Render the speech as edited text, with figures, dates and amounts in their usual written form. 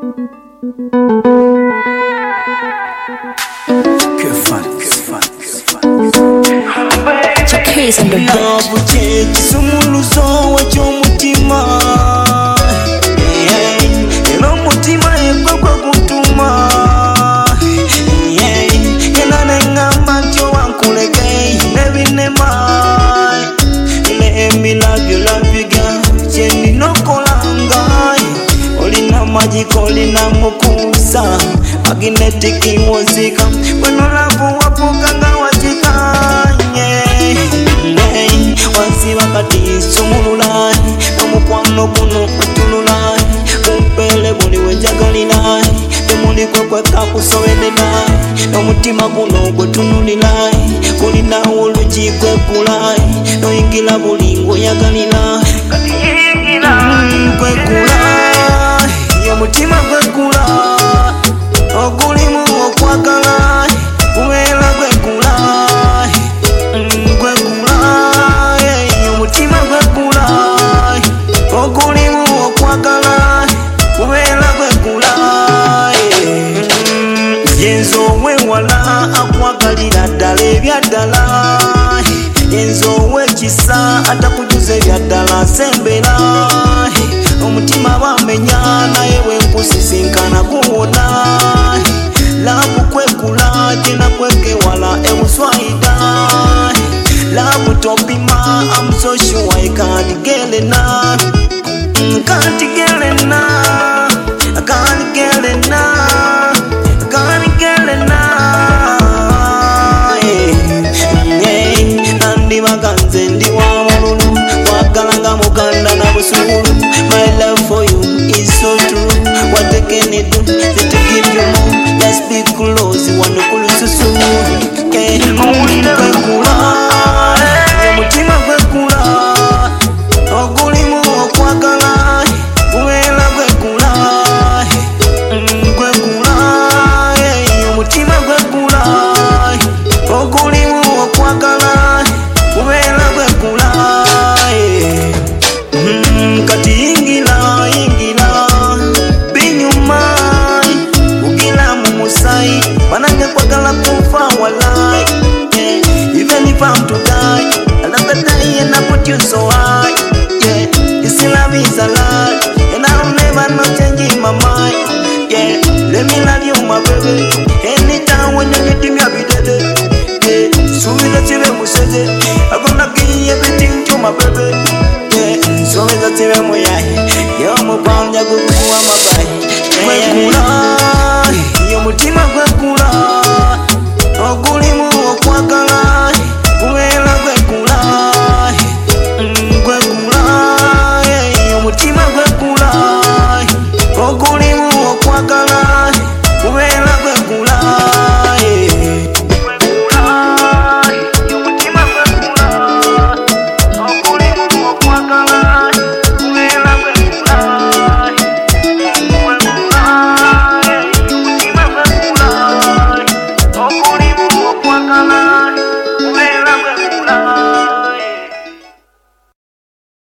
Case on the beat. Sumuluzo w'omutima era omutima ekwekwe kutuma era neŋŋamba nti owankuleke nebinema. Let me love you girl, kyenina okolanga olina magiko olina mukuusa magnetic wozika bwenolavu wapukanga watikanye wasiba kati sumulula nomukwano guno otulula kumpele buli wejagalira temuli kwekweka kusoberera n'omutima guno gwetunulira kulinawo olugi kwekula noyingira buli ng'oyagalira kwekula y'omutima gwekula ogulimu okwagala kubeera gwekula gwekula y'omutima gwekula ogulimu okwagala kubeera gwekula yenza owewala akwagalira ddala ebyaddala yenza owekisa atakujuza ebyaddala asembera omutima bamenya naye wenkusisinkana guwona labu kwekula jena kwekewala ebuswaida labu topima I'm so sure I can't get enough can't get enough can't get enough can't get enough nandi baganze ndi wawululu wagalanga muganda na busulu. My love for you is so true. What can it do? Let to give you more. Just be close. You want to pull so soon. Kwekula, y'omutima gwekula, ogulimu okwagala, kubeera gwekula, gwekula, y'omutima gwekula, ogulimu okwagala, kubeera gwekula. Kati yingira binyuma kugira mu musayi banange kwagala kufa walai even if I'm to die another day and I put you so high this love is a lie and I'll never not change in my mind let me love you my baby anytime when you need me I'll be dead subira chibe museze I'm gonna give you everything to my baby so me that tibe moyaye yo mupanja gukuwa mabaye kwekula y'omutima gwekula ogulimu okwagala